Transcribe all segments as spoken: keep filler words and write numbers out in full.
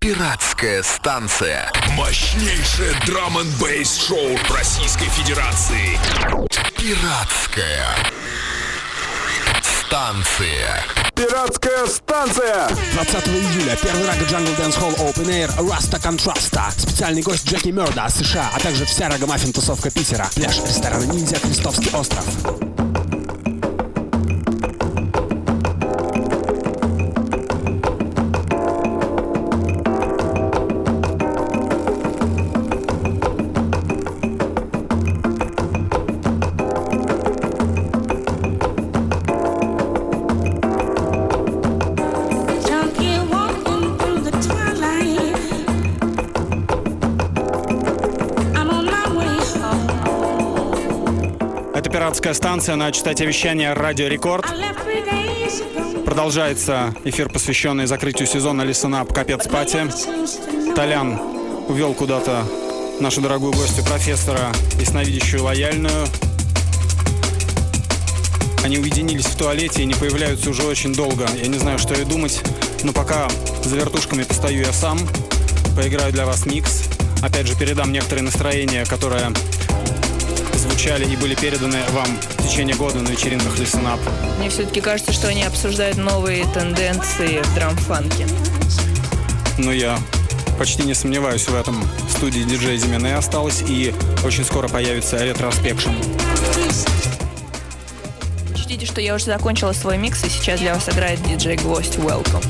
Пиратская станция. Мощнейшее драм-н-бейс-шоу Российской Федерации. Пиратская станция. Пиратская станция! двадцатого июля первый Рага Jungle Dance Hall Open Air Rasta Contrasta. Специальный гость Джеки Мёрда, США, а также вся Рагамаффин тусовка Питера. Пляж ресторана Ниндзя, Крестовский остров. Пиратская станция на частоте вещания Радио Рекорд. Продолжается эфир, посвященный закрытию сезона Listen Up Капец Пати. Толян увел куда-то нашу дорогую гостью, профессора, ясновидящую лояльную. Они уединились в туалете и не появляются уже очень долго. Я не знаю, что и думать, но пока за вертушками постою я сам, поиграю для вас микс. Опять же, передам некоторые настроения, которые звучали и были переданы вам в течение года на вечеринках Listen Up. Мне все-таки кажется, что они обсуждают новые тенденции в драм-фанке. Ну, я почти не сомневаюсь в этом. В студии диджей Зимене осталось, и очень скоро появится ретроспекшн. Учтите, что я уже закончила свой микс, и сейчас для вас играет диджей Гвоздь. Welcome.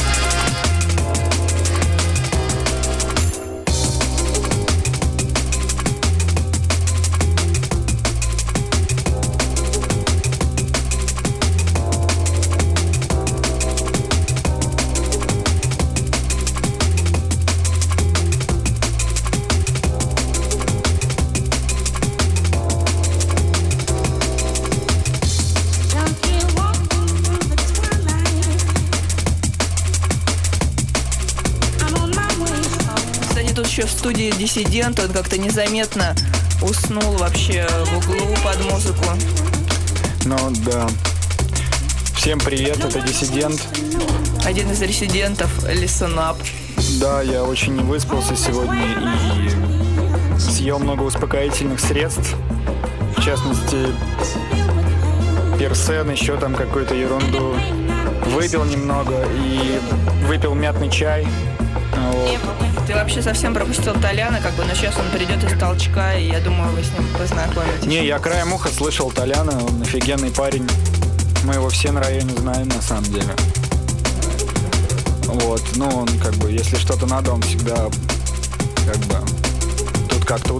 В студии Диссидент, он как-то незаметно уснул вообще в углу под музыку. Ну да. Всем привет, это Диссидент. Один из резидентов Listen Up. Да, я очень не выспался сегодня и съел много успокоительных средств. В частности, персен, еще там какую-то ерунду. Выпил немного и выпил мятный чай. Вот. Ты вообще совсем пропустил Толяна, как бы, но сейчас он придет из толчка, и я думаю, вы с ним познакомитесь. Не, я краем уха слышал Толяна, он офигенный парень. Мы его все на районе знаем, на самом деле. Вот, ну он как бы, если что-то надо, он всегда как бы тут как тут.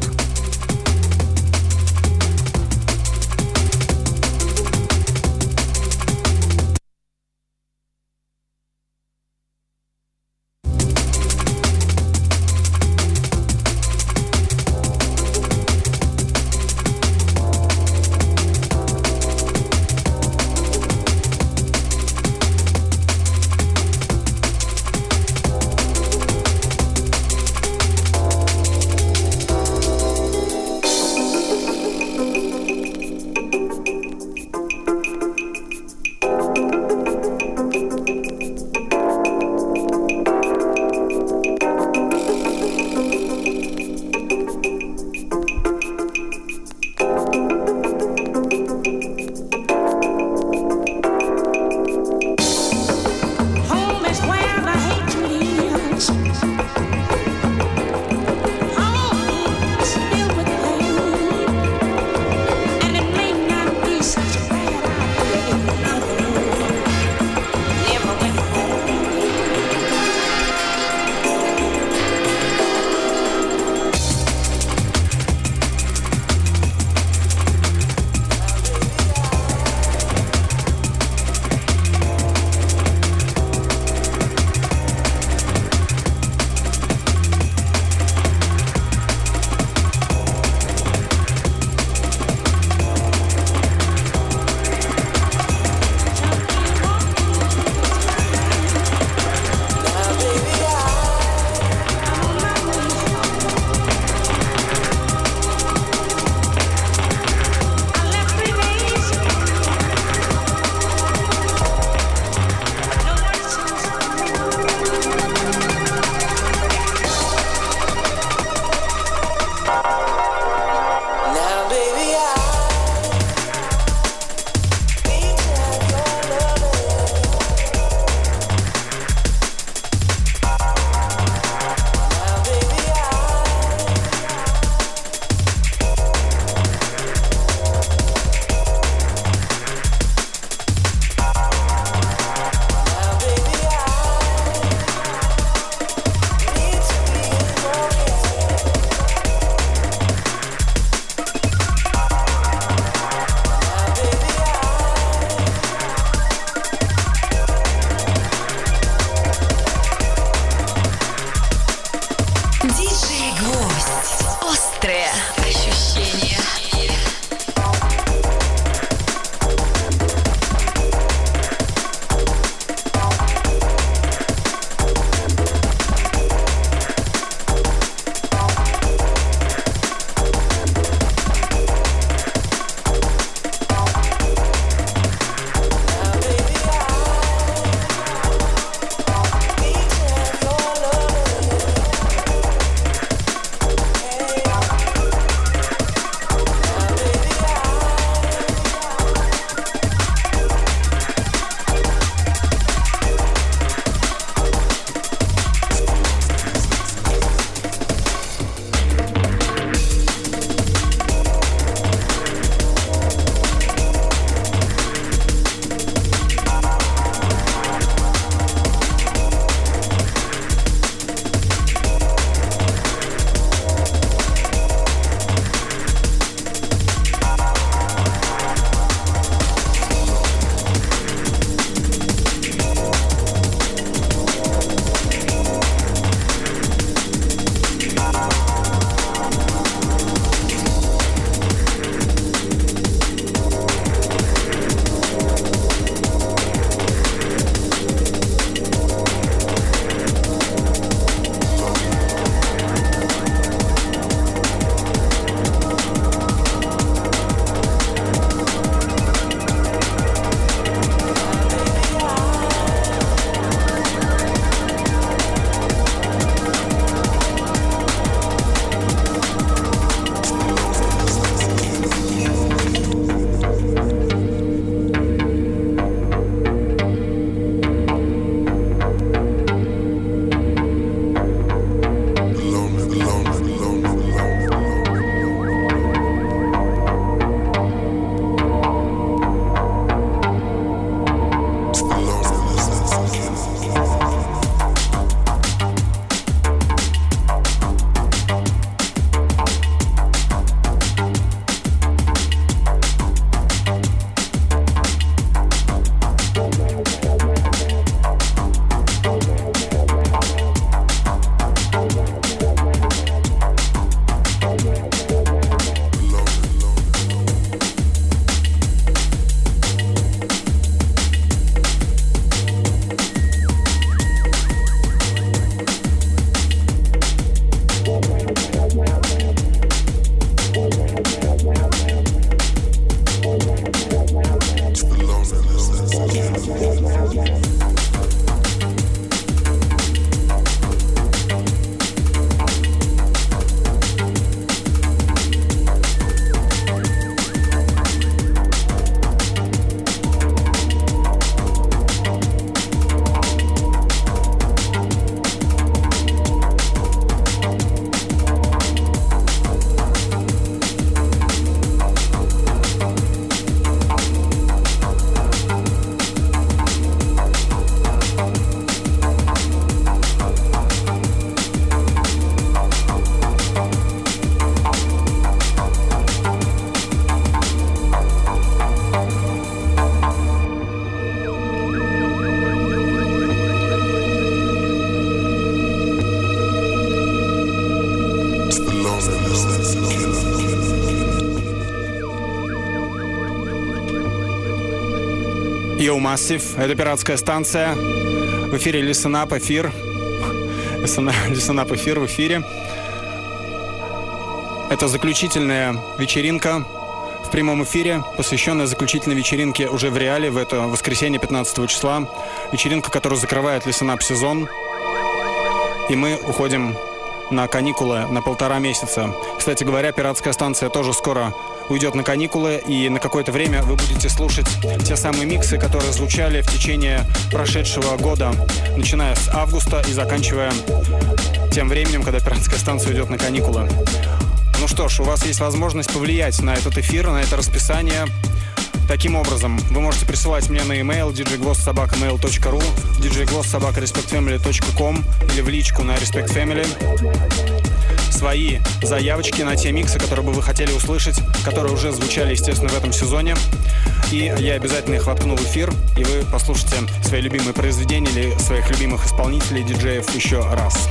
Yo Massive, это пиратская станция. В эфире Listen Up эфир. Listen Up эфир в эфире. Это заключительная вечеринка в прямом эфире, посвященная заключительной вечеринке уже в реале, в это воскресенье пятнадцатого числа. Вечеринка, которая закрывает Listen Up сезон. И мы уходим на каникулы на полтора месяца. Кстати говоря, пиратская станция тоже скоро уйдет на каникулы, и на какое-то время вы будете слушать те самые миксы, которые звучали в течение прошедшего года, начиная с августа и заканчивая тем временем, когда пиратская станция уйдет на каникулы. Ну что ж, у вас есть возможность повлиять на этот эфир, на это расписание. Таким образом, вы можете присылать мне на e-mail ди джей гвоздь собака мейл точка ру, ди джей гвоздь собака респект фэмили точка ком или в личку на Respect Family свои заявочки на те миксы, которые бы вы хотели услышать, которые уже звучали, естественно, в этом сезоне. И я обязательно их воткну в эфир, и вы послушаете свои любимые произведения или своих любимых исполнителей, диджеев еще раз.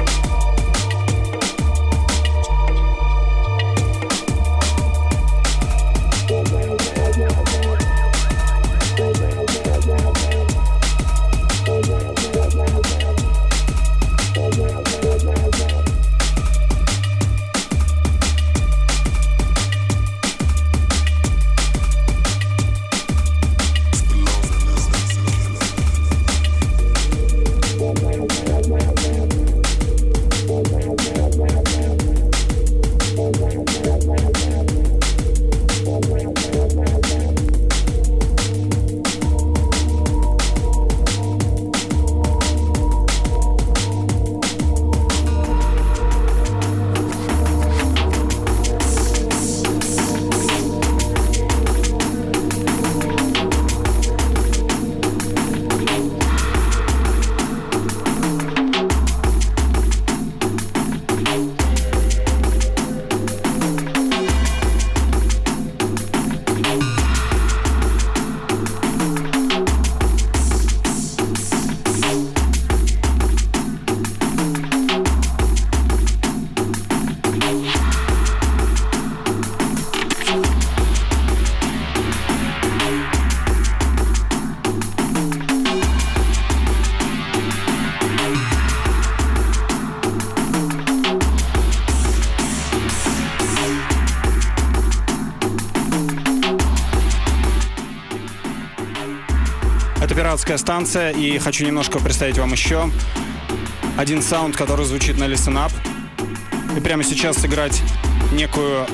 Пиратская станция, и хочу немножко представить вам еще один саунд, который звучит на Listen Up. И прямо сейчас сыграть некую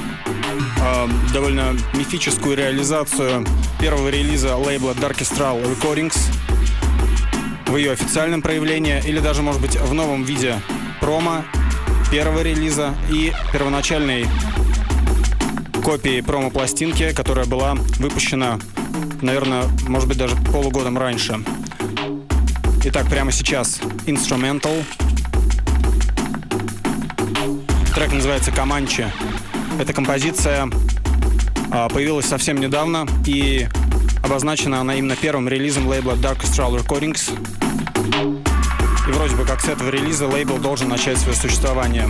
э, довольно мифическую реализацию первого релиза лейбла Darkestral Recordings в ее официальном проявлении, или даже, может быть, в новом виде промо первого релиза и первоначальной копии промо-пластинки, которая была выпущена, наверное, может быть, даже полугодом раньше. Итак, прямо сейчас Instrumental. Трек называется «Команчи». Эта композиция а, появилась совсем недавно, и обозначена она именно первым релизом лейбла Darkestral Recordings. И вроде бы как с этого релиза лейбл должен начать свое существование.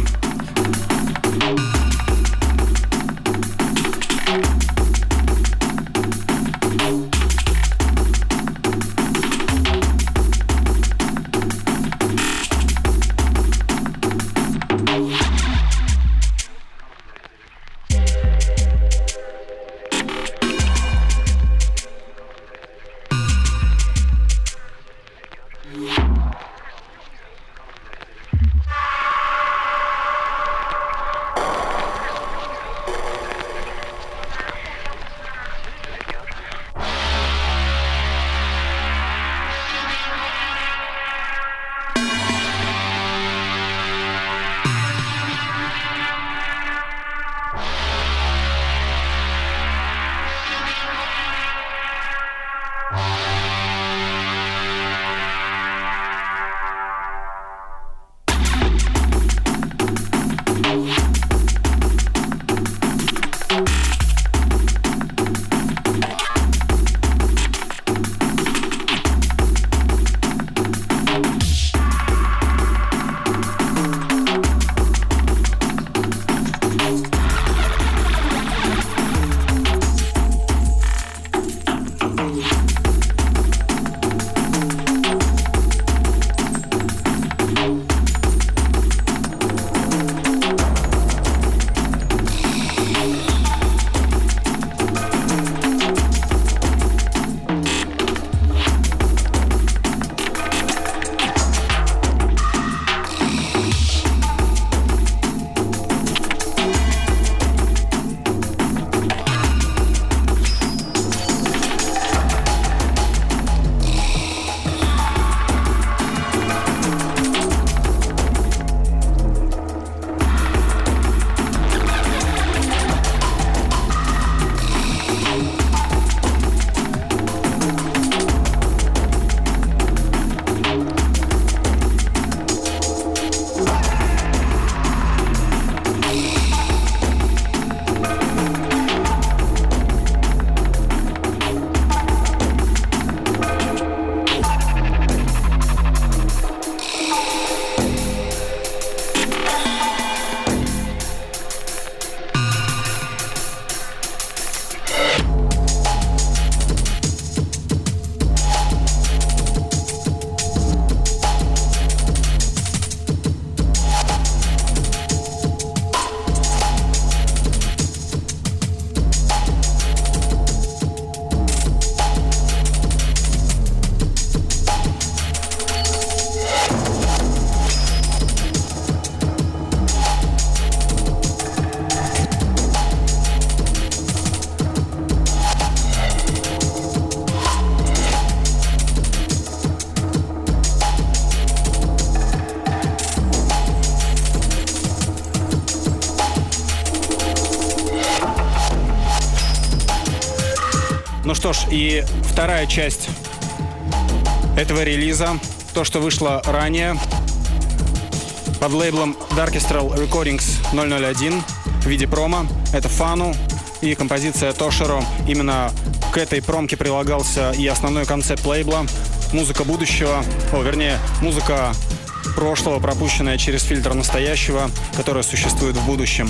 что ж, и вторая часть этого релиза, то, что вышло ранее под лейблом Darkestral Recordings ноль ноль один в виде промо. Это Фану и композиция Тоширо. Именно к этой промке прилагался и основной концепт лейбла. Музыка будущего, о, вернее, музыка прошлого, пропущенная через фильтр настоящего, которая существует в будущем.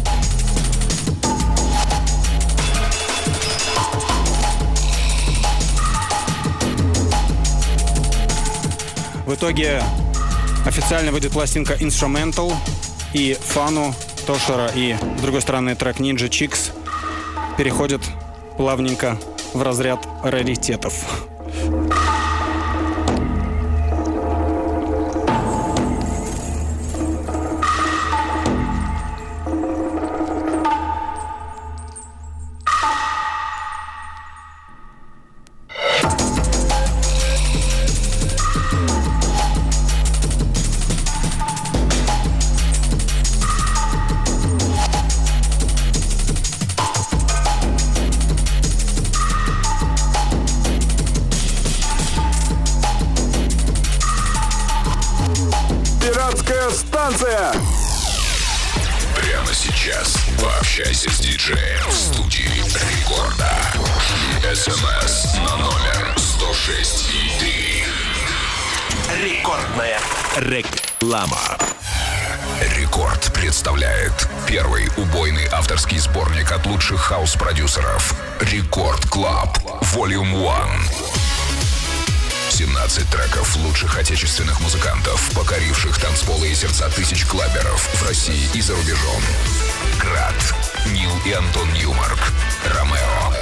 В итоге официально выйдет пластинка Instrumental, и Фану, Тоширо и, с другой стороны, трек Ninja Chicks переходят плавненько в разряд раритетов. Станция! Прямо сейчас пообщайся с диджеем в студии Рекорда. эс эм эс на номер сто шесть и три. Рекордная реклама. Рекорд представляет первый убойный авторский сборник от лучших хаус-продюсеров. Рекорд Клаб Volume один. семнадцать треков лучших отечественных музыкантов, покоривших танцполы и сердца тысяч клаберов в России и за рубежом. Град, Нил и Антон Ньюмарк, Ромео,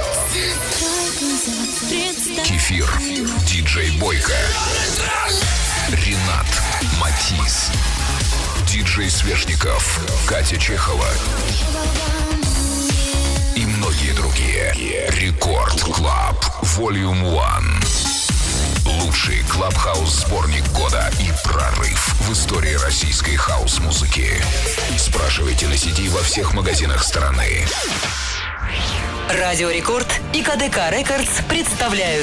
Кефир, диджей Бойко, Ренат, Матис, диджей Свешников, Катя Чехова и многие другие. Рекорд Клаб Volume один. Лучший клабхаус-сборник года и прорыв в истории российской хаус-музыки. Спрашивайте на си ди во всех магазинах страны. Радио Рекорд и ка дэ ка Records представляют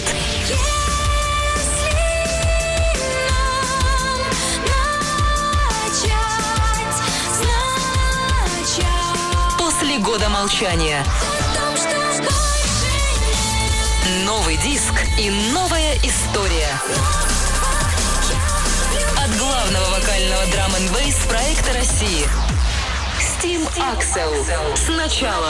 «После года молчания». Новый диск и новая история. От главного вокального драм-н-бейс проекта России Steam Axel. Сначала.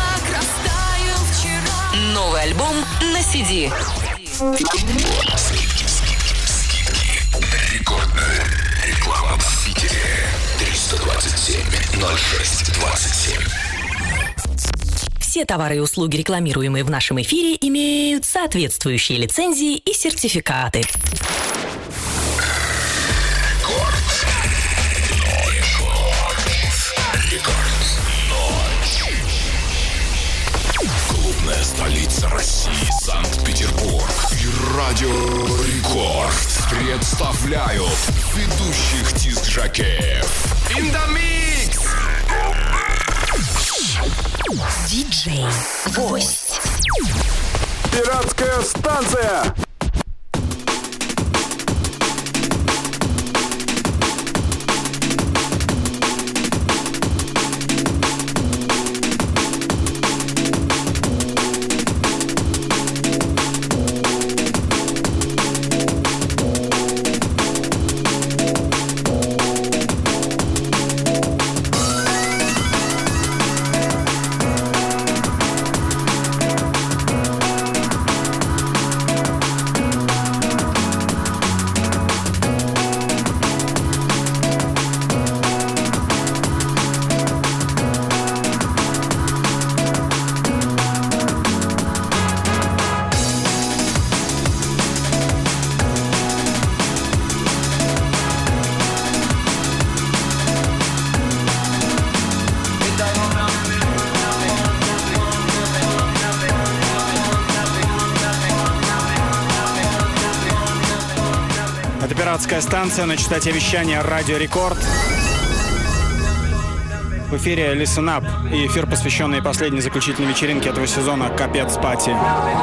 Новый альбом на си ди. Скидки, скидки, скидки. Рекордная реклама в Питере. триста двадцать семь ноль шесть двадцать семь. Все товары и услуги, рекламируемые в нашем эфире, имеют соответствующие лицензии и сертификаты. Рекорд. Рекорд. Ночь. Клубная столица России, Санкт-Петербург и Радио Рекорд представляют ведущих диск-жокеев. In the mix! Диджей Гость. Пиратская станция! Пиратская станция на частоте вещания Радио Рекорд. В эфире Listen Up и эфир, посвященный последней заключительной вечеринке этого сезона «Капец Пати».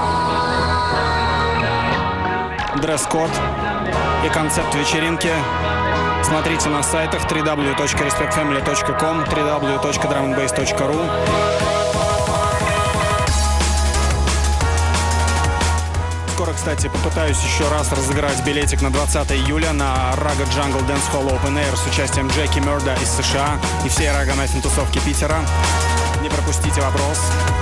Дресс-код и концепт вечеринки смотрите на сайтах дабл ю дабл ю дабл ю точка респект фэмили точка ком, дабл ю дабл ю дабл ю точка драм энд бейс точка ру. Скоро, кстати, попытаюсь еще раз разыграть билетик на двадцатое июля на Raga Jungle Dance Hall Open Air с участием Джеки Мёрда из США и всей Raga Maffin тусовки Питера. Не пропустите вопрос.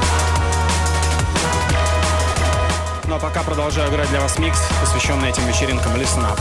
Ну а пока продолжаю играть для вас микс, посвященный этим вечеринкам. Listen Up.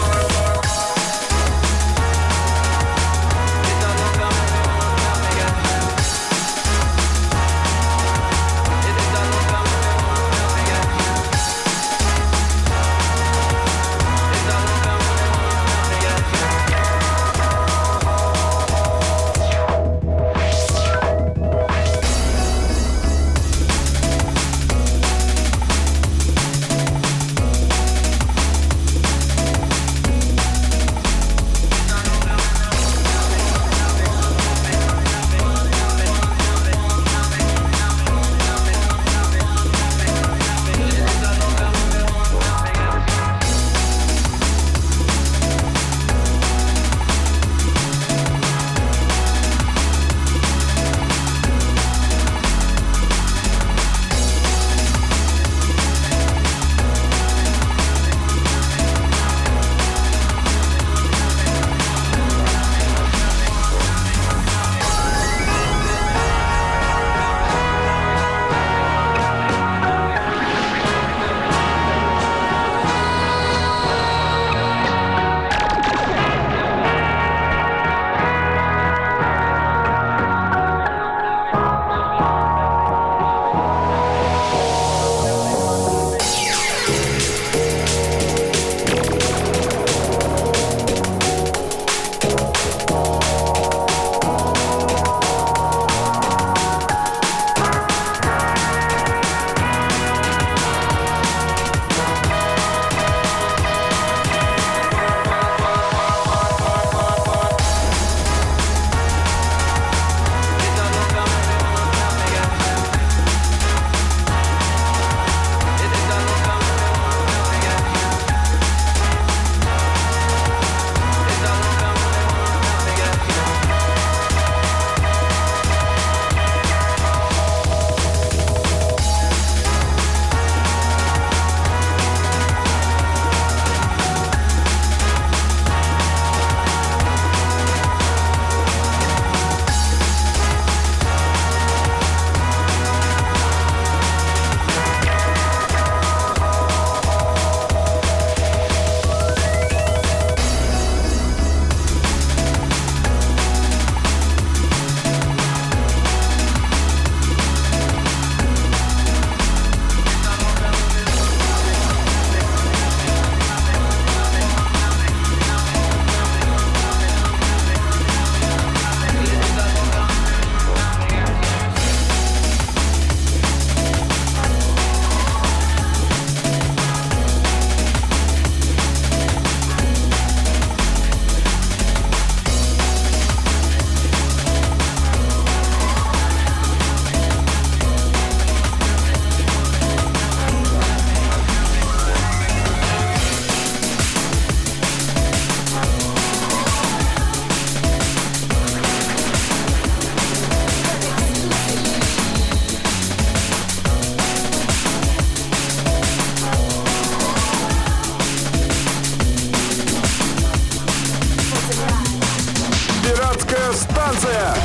станция.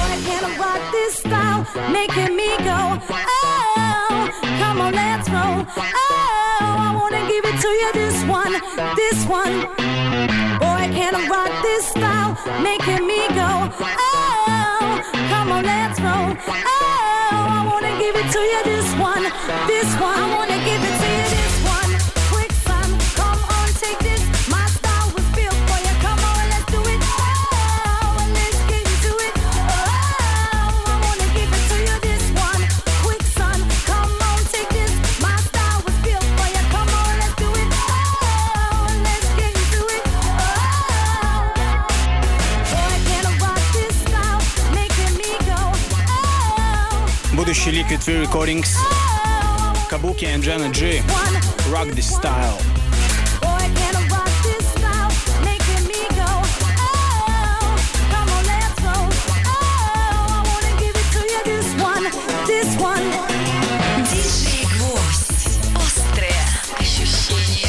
Making me go, oh, come on, let's roll. Oh, I wanna give it to you, this one, this one. Boy, can I rock this style, making me go, oh, come on, let's roll. Oh, I wanna give it to you, this one, this one. I wanna give it to you, this one. Quick, son, come on, take this. My style was built for you. Come on, let's do it. Oh, let's get into it. Oh, I wanna give it to you, this one. Quick, son, come on, take this. My style was built for you. Come on, let's do it. Oh, let's get into it. Oh, boy, can I rock this style, making me go. Следующий Liquid Free Recordings. Kabuki and Jenna G. Rock This Style. диджей Гвоздь. Острые ощущения.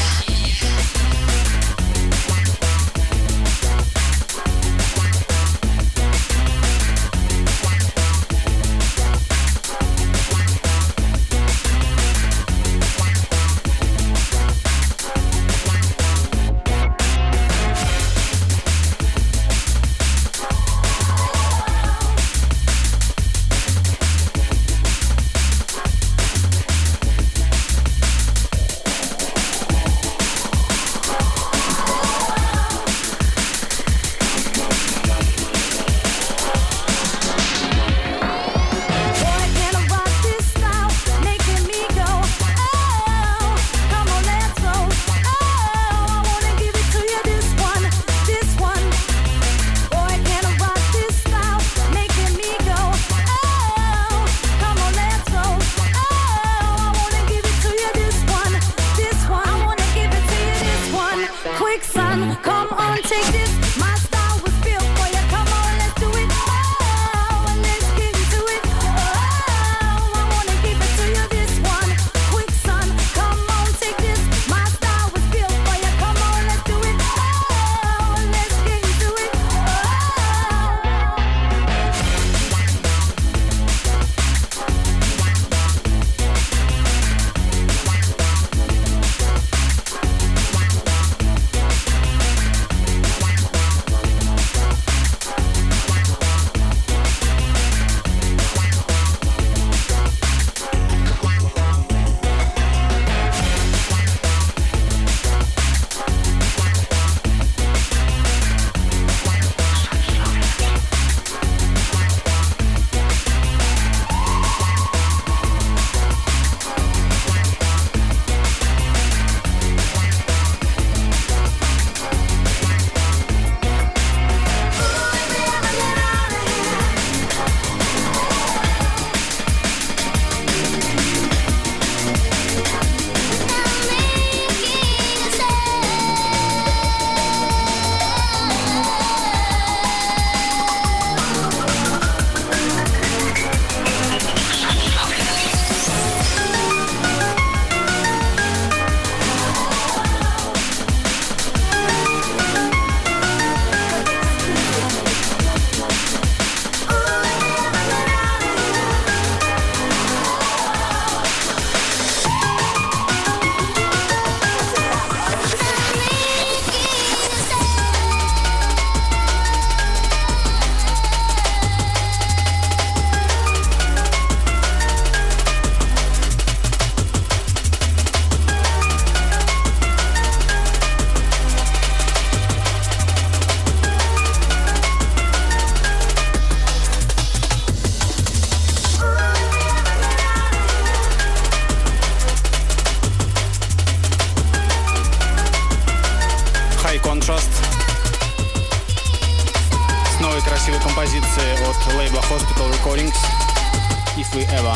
композиции от лейбла Hospital Recordings If We Ever.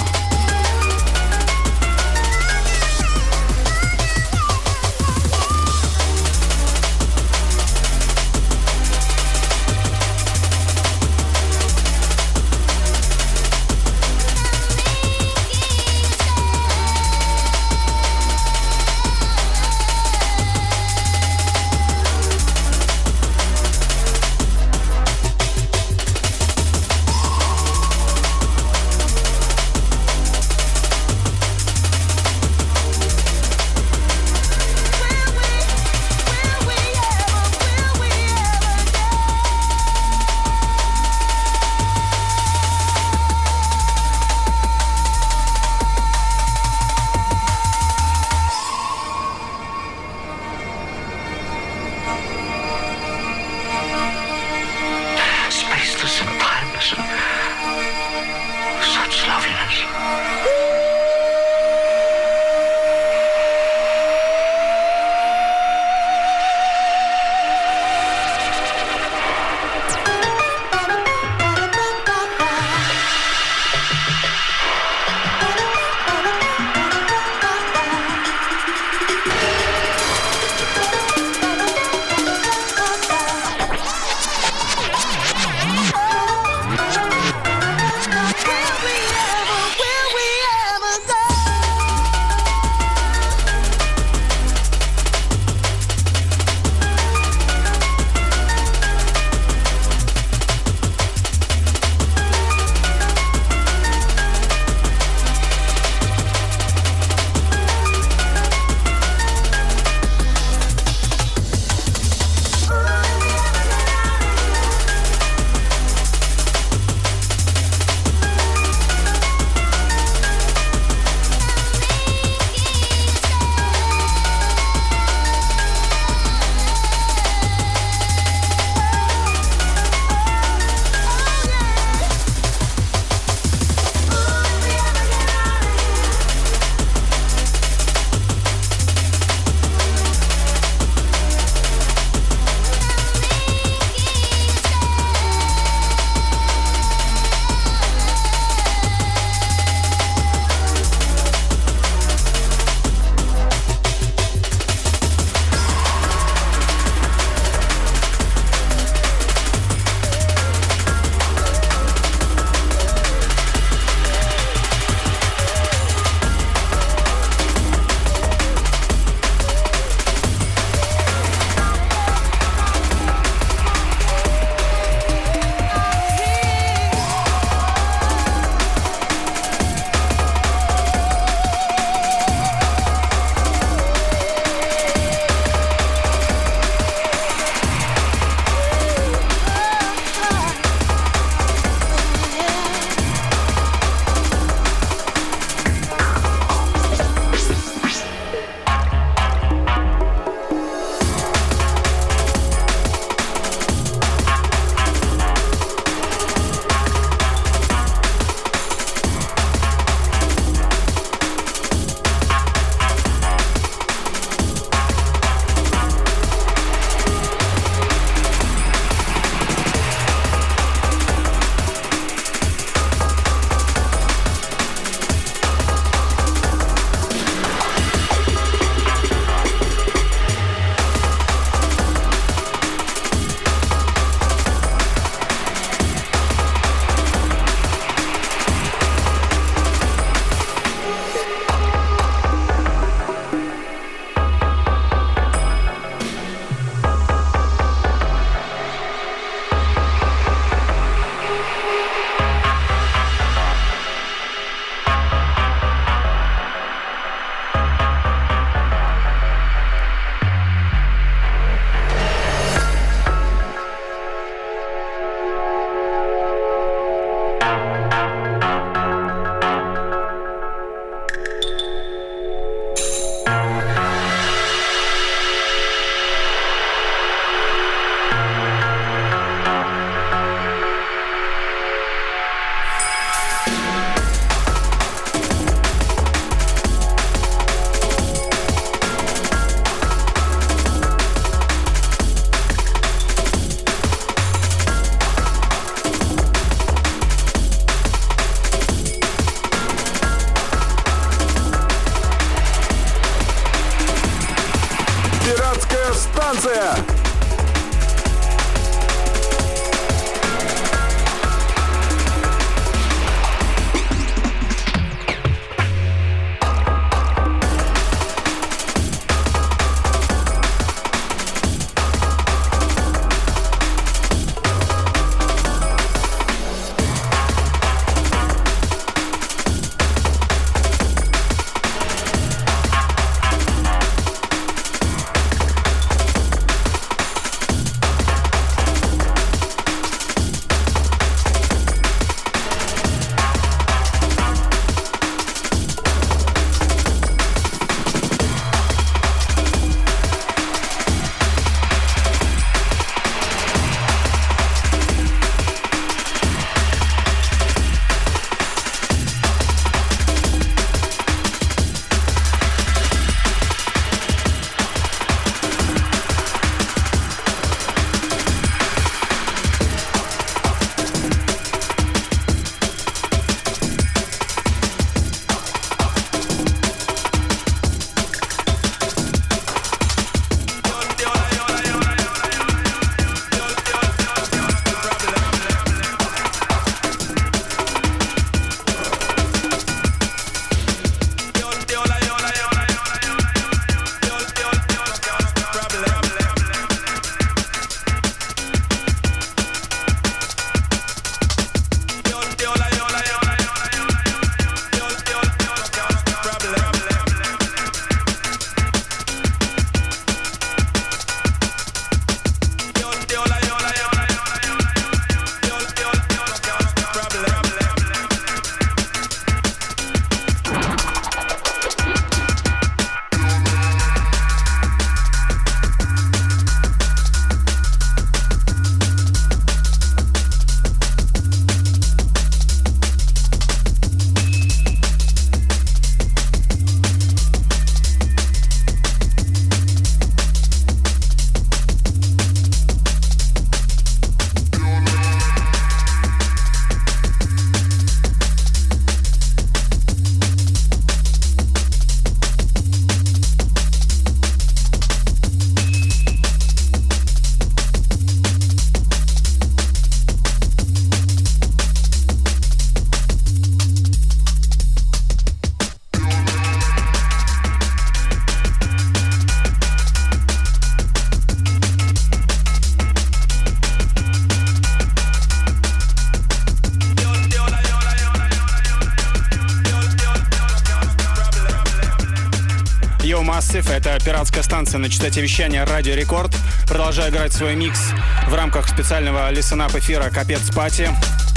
Massive. Это пиратская станция на частоте вещания Радио Рекорд. Продолжаю играть свой микс в рамках специального листен-ап эфира «Капец Пати».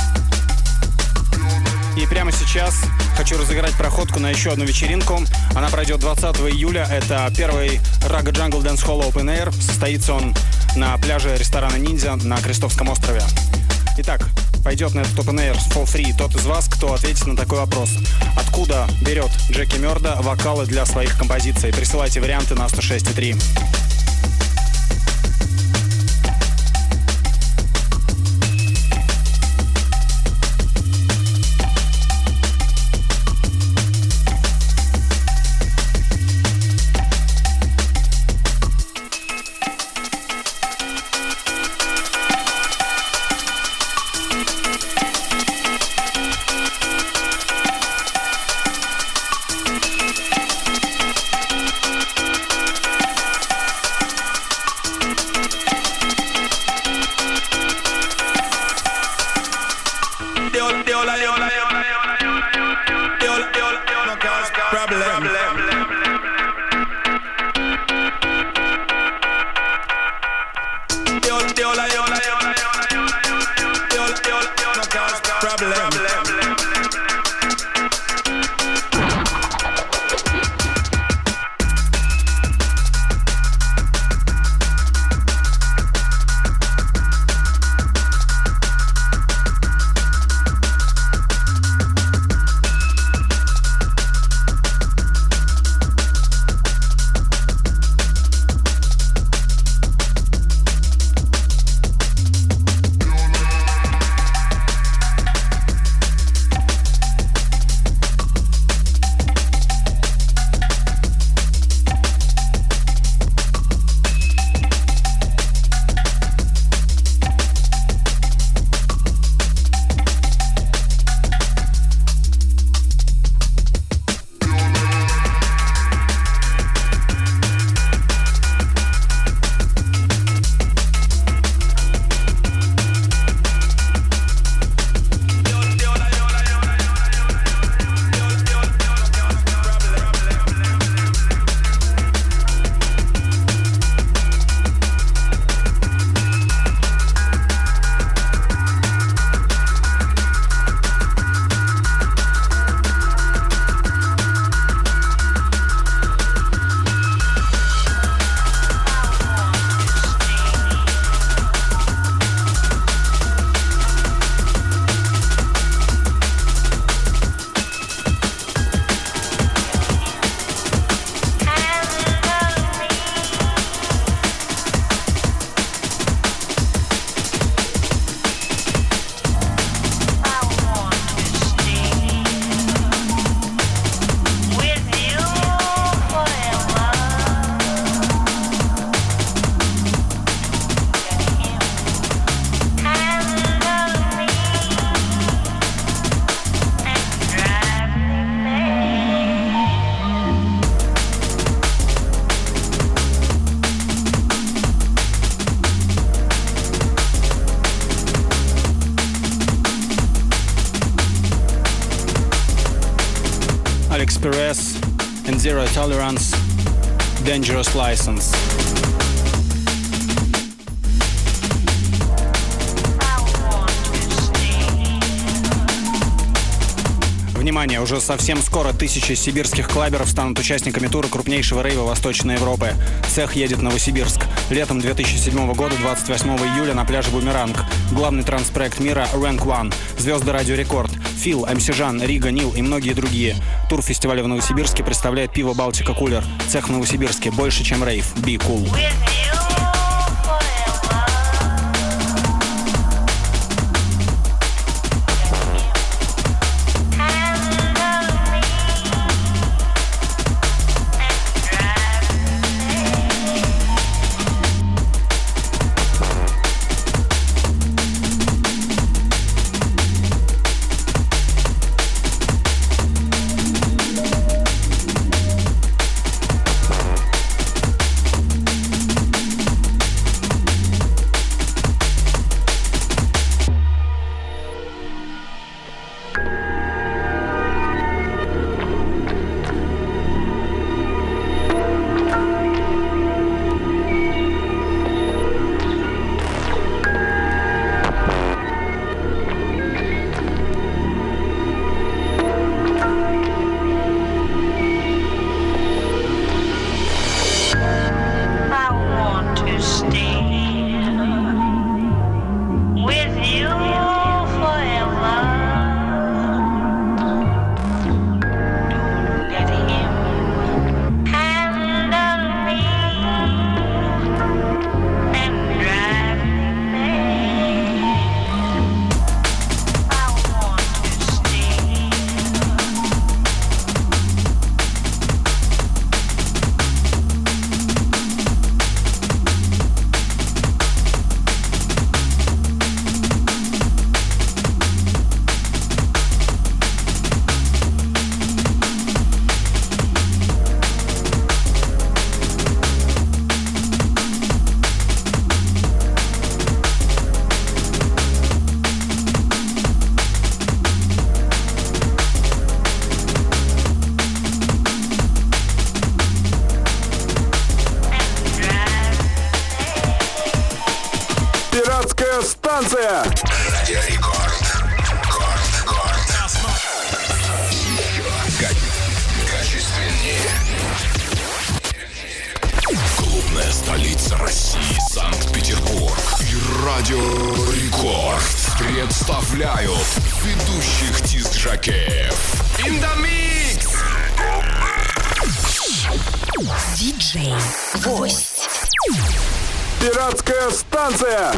И прямо сейчас хочу разыграть проходку на еще одну вечеринку. Она пройдет двадцатого июля. Это первый Raga Jungle Dance Hall Open Air. Состоится он на пляже ресторана «Ниндзя» на Крестовском острове. Итак, пойдет на этот Open Air for free тот из вас, кто ответит на такой вопрос. Откуда берет Джеки Мёрда вокалы для своих композиций? Присылайте варианты на сто шесть и три. Perez and Zero Tolerance, Dangerous License. Внимание, уже совсем скоро тысячи сибирских клаберов станут участниками тура крупнейшего рейва Восточной Европы. Цех едет в Новосибирск. Летом две тысячи седьмого года, двадцать восьмого июля, на пляже Бумеранг. Главный транспроект мира Rank One. Звезды Радио Рекорд. Фил, эм си Жан, Рига, Нил и многие другие. Тур фестиваля в Новосибирске представляет пиво Балтика Кулер. Цех в Новосибирске. Больше, чем рейв. Be cool. Радио Рекорд. Рекорд, рекорд. Качественнее. Клубная столица России, Санкт-Петербург. И Радио Рекорд представляют ведущих диск-жокеев. In the mix! Диджей Гость. Пиратская станция.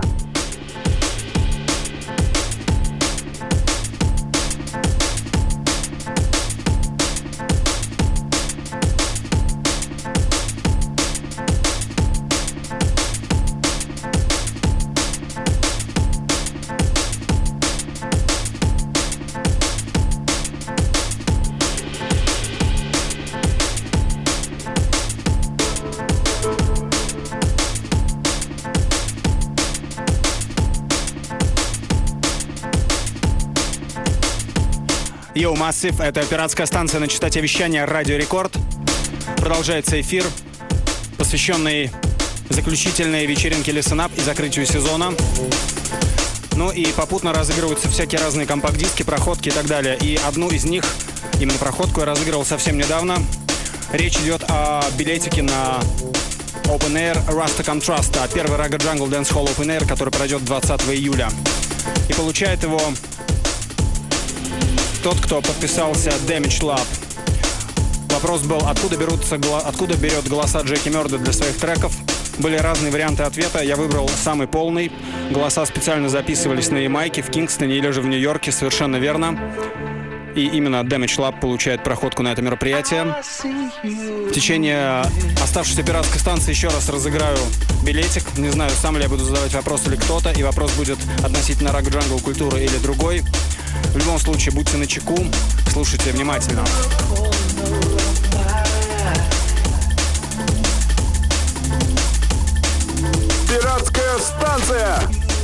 Йоу, Массив, это пиратская станция на частоте вещания Радио Рекорд. Продолжается эфир, посвященный заключительной вечеринке Listen Up и закрытию сезона. Ну и попутно разыгрываются всякие разные компакт-диски, проходки и так далее. И одну из них, именно проходку, я разыгрывал совсем недавно. Речь идет о билетике на Open Air Rasta Contrasta, первый Raga Jungle Dance Hall Open Air, который пройдет двадцатого июля. И получает его тот, кто подписался Damage Lab. Вопрос был, откуда берутся, откуда берет голоса Джеки Мёрда для своих треков. Были разные варианты ответа. Я выбрал самый полный. Голоса специально записывались на Ямайке, в Кингстоне или же в Нью-Йорке, совершенно верно. И именно Damage Lab получает проходку на это мероприятие. В течение оставшейся пиратской станции еще раз разыграю билетик. Не знаю, сам ли я буду задавать вопрос или кто-то. И вопрос будет относительно Raga Jungle культуры или другой. В любом случае, будьте начеку, слушайте внимательно. Пиратская станция.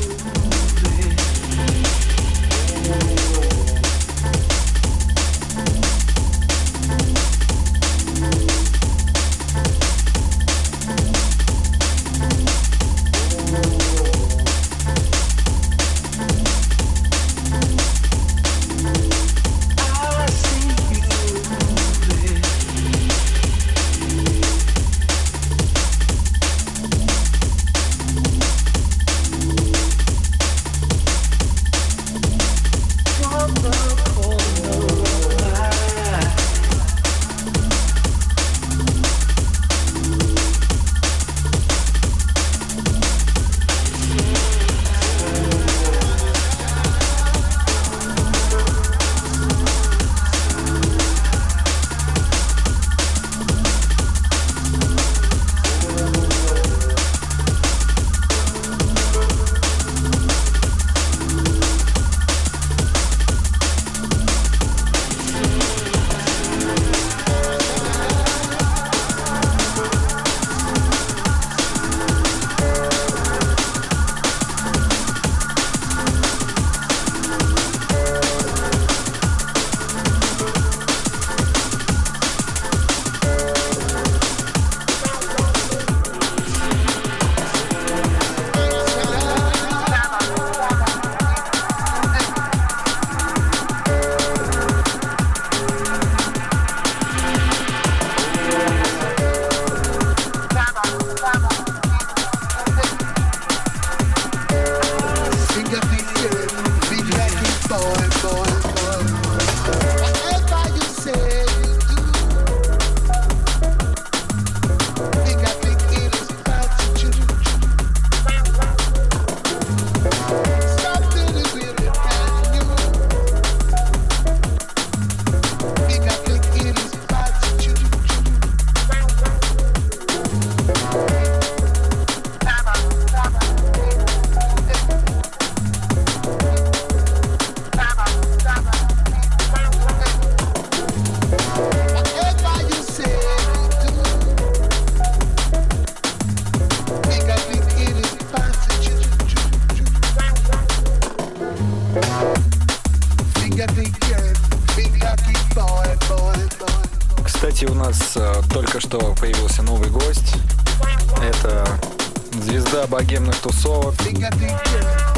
Кстати, у нас э, только что появился новый гость. Это звезда богемных тусовок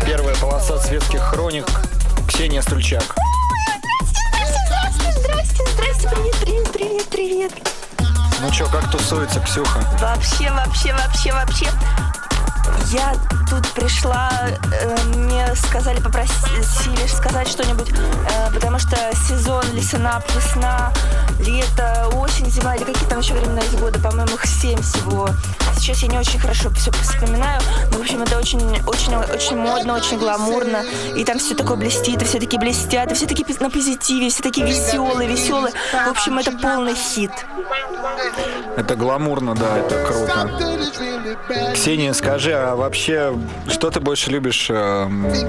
Первая полоса светских хроник. Ксения Стрельчак. Здрасте, здрасте, здрасте, привет, привет, привет, привет. Ну чё, как тусуется, Ксюха? Вообще, вообще, вообще, вообще. Я тут пришла, э, мне сказали, попросили сказать что-нибудь, э, потому что сезон, лесенап, весна, лето, осень, зима, или какие там еще времена из года, по-моему, их семь всего. Сейчас я не очень хорошо все вспоминаю, но, в общем, это очень, очень, очень модно, очень гламурно, и там все такое блестит, и все такие блестят, и все такие на позитиве, все такие веселые, веселые. В общем, это полный хит. Это гламурно, да, это круто. Ксения, скажи, а вообще, что ты больше любишь? Э,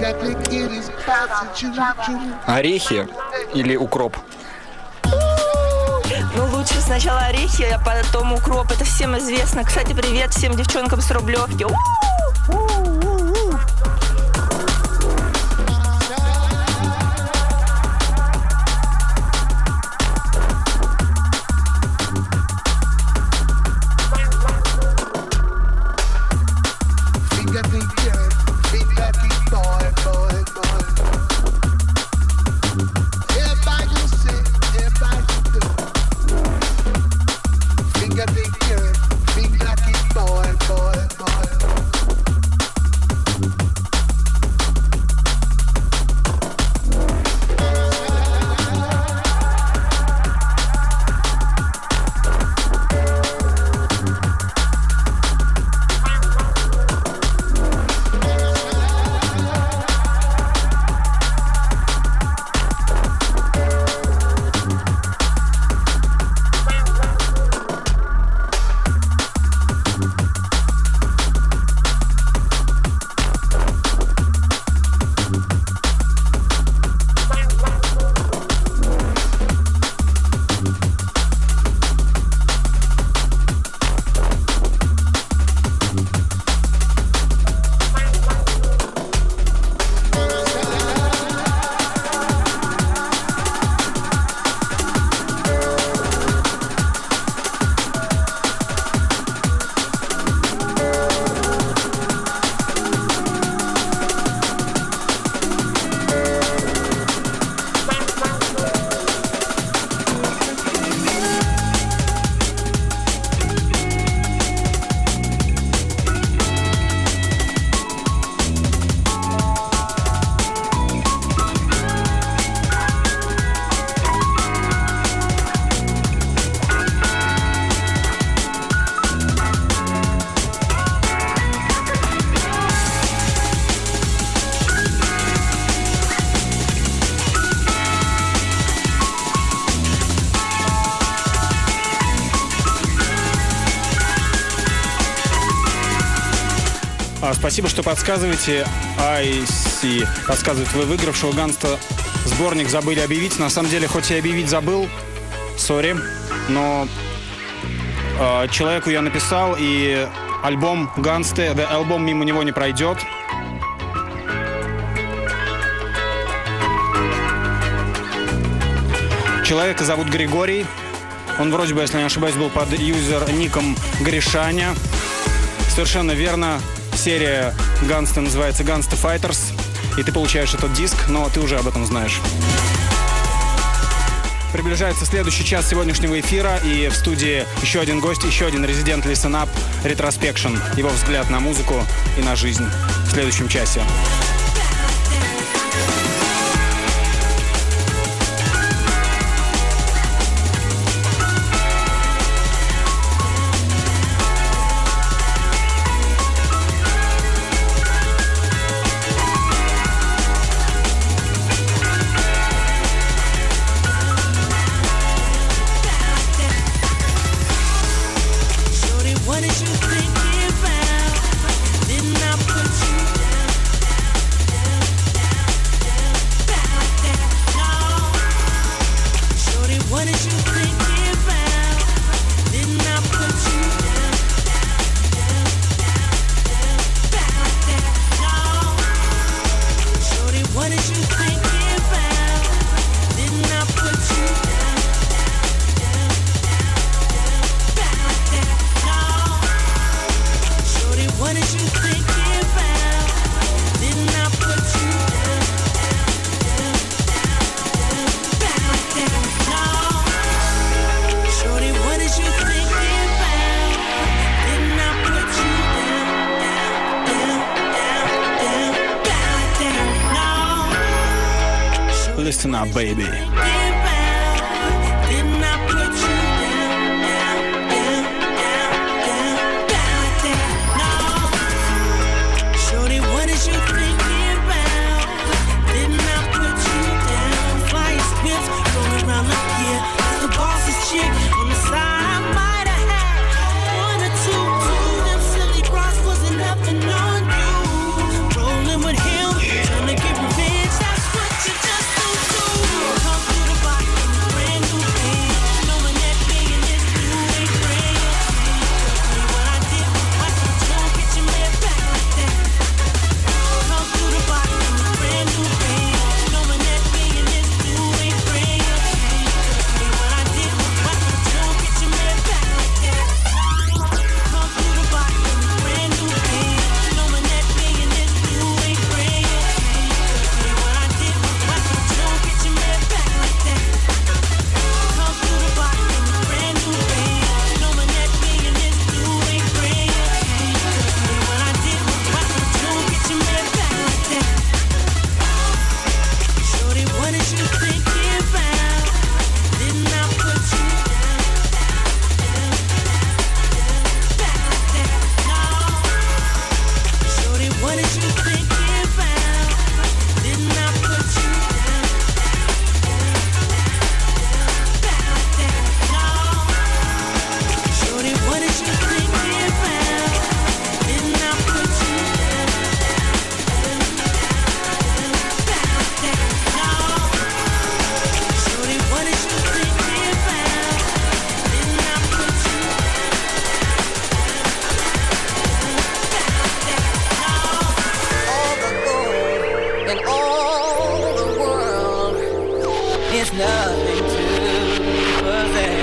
орехи или укроп? Ну, лучше сначала орехи, а потом укроп. Это всем известно. Кстати, привет всем девчонкам с Рублевки. Спасибо, что подсказываете. ай си подсказывает, вы выигравшего Ганста сборник забыли объявить. На самом деле, хоть и объявить забыл, сори, но э, человеку я написал, и альбом Гансты, The Album, мимо него не пройдет. Человека зовут Григорий. Он вроде бы, если не ошибаюсь, был под юзер-ником Гришаня. Совершенно верно. Серия Ганста называется Ганста Fighters, и ты получаешь этот диск, но ты уже об этом знаешь. Приближается следующий час сегодняшнего эфира, и в студии еще один гость, еще один резидент Listen Up, Retrospection, его взгляд на музыку и на жизнь в следующем часе. What did you think about? Didn't I put Listen up, baby. Nothing to possess.